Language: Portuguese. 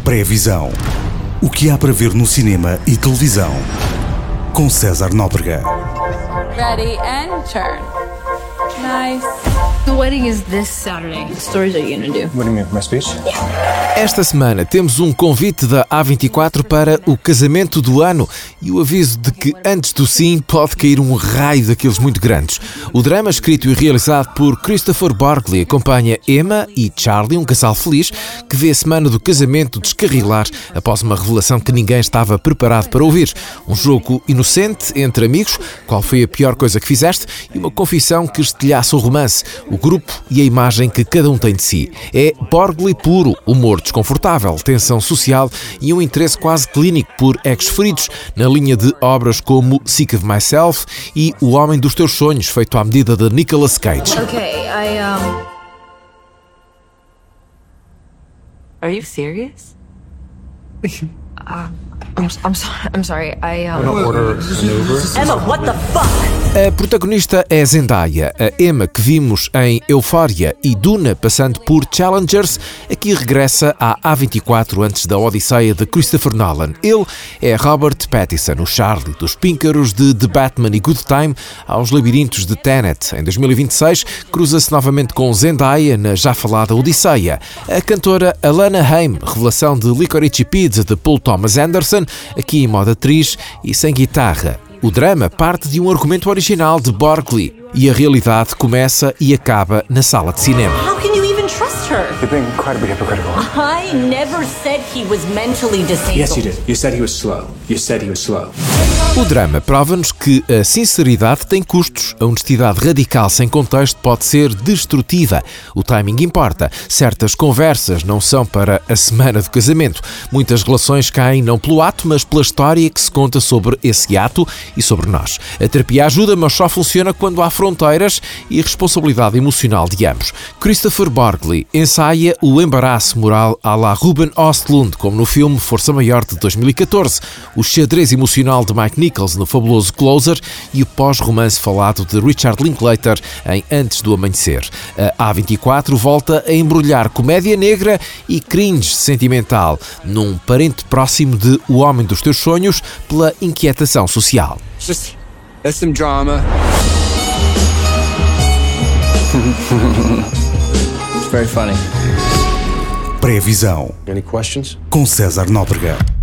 Pré-visão. O que há para ver no cinema e televisão. Com César Nóbrega. Ready and turn. Nice. The wedding is this Saturday. What stories are you gonna do? What do you mean, my speech? Esta semana temos um convite da A24 para o casamento do ano e o aviso de que antes do sim pode cair um raio daqueles muito grandes. O drama, escrito e realizado por Christopher Borgli, acompanha Emma e Charlie, um casal feliz, que vê a semana do casamento descarrilar após uma revelação que ninguém estava preparado para ouvir. Um jogo inocente entre amigos, qual foi a pior coisa que fizeste, e uma confissão que estilhaça o romance, o grupo e a imagem que cada um tem de si. É Borgli puro, humor desconfortável, tensão social e um interesse quase clínico por ex-feridos, na linha de obras como Sick of Myself e O Homem dos Teus Sonhos, feito à medida de Nicolas Cage. Okay, Are you serious? I'm sorry. Emma, what the fuck? A protagonista é Zendaya, a Emma que vimos em Euphoria e Duna, passando por Challengers, aqui regressa à A24 antes da odisseia de Christopher Nolan. Ele é Robert Pattinson, o Charlie, dos píncaros de The Batman e Good Time aos labirintos de Tenet. Em 2026, cruza-se novamente com Zendaya na já falada Odisseia. A cantora Alana Haim, revelação de Licorice Pizza de Paul Thomas Anderson, aqui em modo atriz e sem guitarra. O drama parte de um argumento original de Borgli e a realidade começa e acaba na sala de cinema. How can you even trust her? You're being incredibly hypocritical. I never said he was mentally disabled. Yes, you did. You said he was slow. O drama prova-nos que a sinceridade tem custos. A honestidade radical sem contexto pode ser destrutiva. O timing importa. Certas conversas não são para a semana do casamento. Muitas relações caem não pelo ato, mas pela história que se conta sobre esse ato e sobre nós. A terapia ajuda, mas só funciona quando há fronteiras e responsabilidade emocional de ambos. Christopher Borgli ensaia o embaraço moral à la Ruben Östlund, como no filme Força Maior de 2014, o xadrez emocional de Mike Nichols no fabuloso Closer e o pós-romance falado de Richard Linklater em Antes do Amanhecer. A A24 volta a embrulhar comédia negra e cringe sentimental num parente próximo de O Homem dos Teus Sonhos pela inquietação social. That's some drama. It's very funny. Pré-visão. Any questions? Com César Nóbrega.